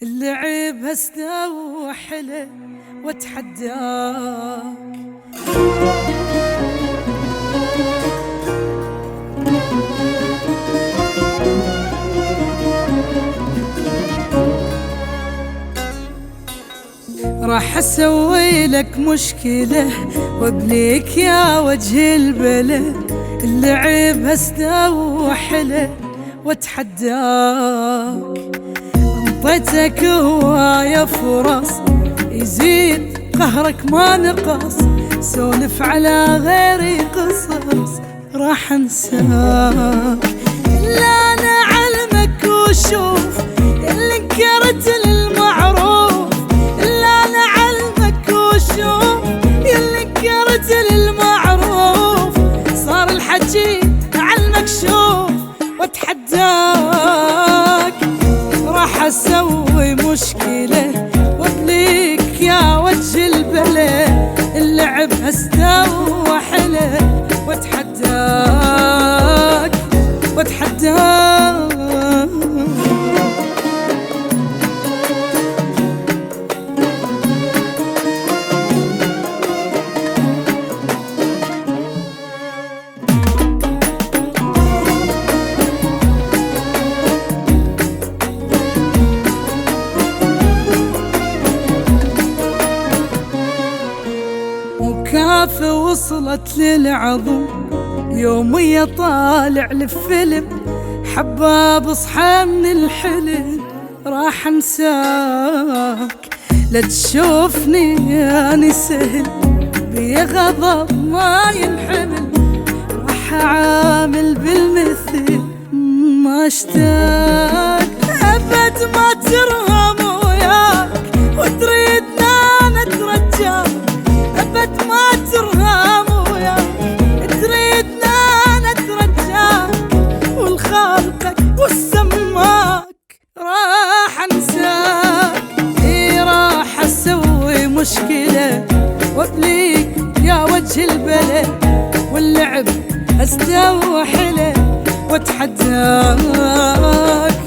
اللعب استوحله واتحداك. راح اسوي لك مشكلة وابليك يا وجه البلا، اللعب استوحله واتحداك. انطيتك هواية فرص يزيد قهرك ما نقص، سولف على غيري قصص راح انساك. الا انا علمك وشوف اللي انكرت للمعروف، الا انا علمك وشوف اللي انكرت للمعروف، صار الحكي علمك شوف واتحداك. راح اسوي مشكلة وابليك يا وجه البلا، اللعب استوحله واتحداك واتحداك. وكافة وصلت للعظم يومية طالع لفيلم، حباب اصحى من الحلم راح انساك. لا تشوفني اني سهل بي غضب ما ينحمل، راح اعامل بالمثل ما اشتاق. ابد ما ترهم وياك وتريدنا نترجاك، ابد ما ترهم وياك تريدنا نترجاك، والخالقك والسماك راح انساك. اي راح اسوي مشكلة وابليك يا وجه البلا، واللعب استوحله واتحداك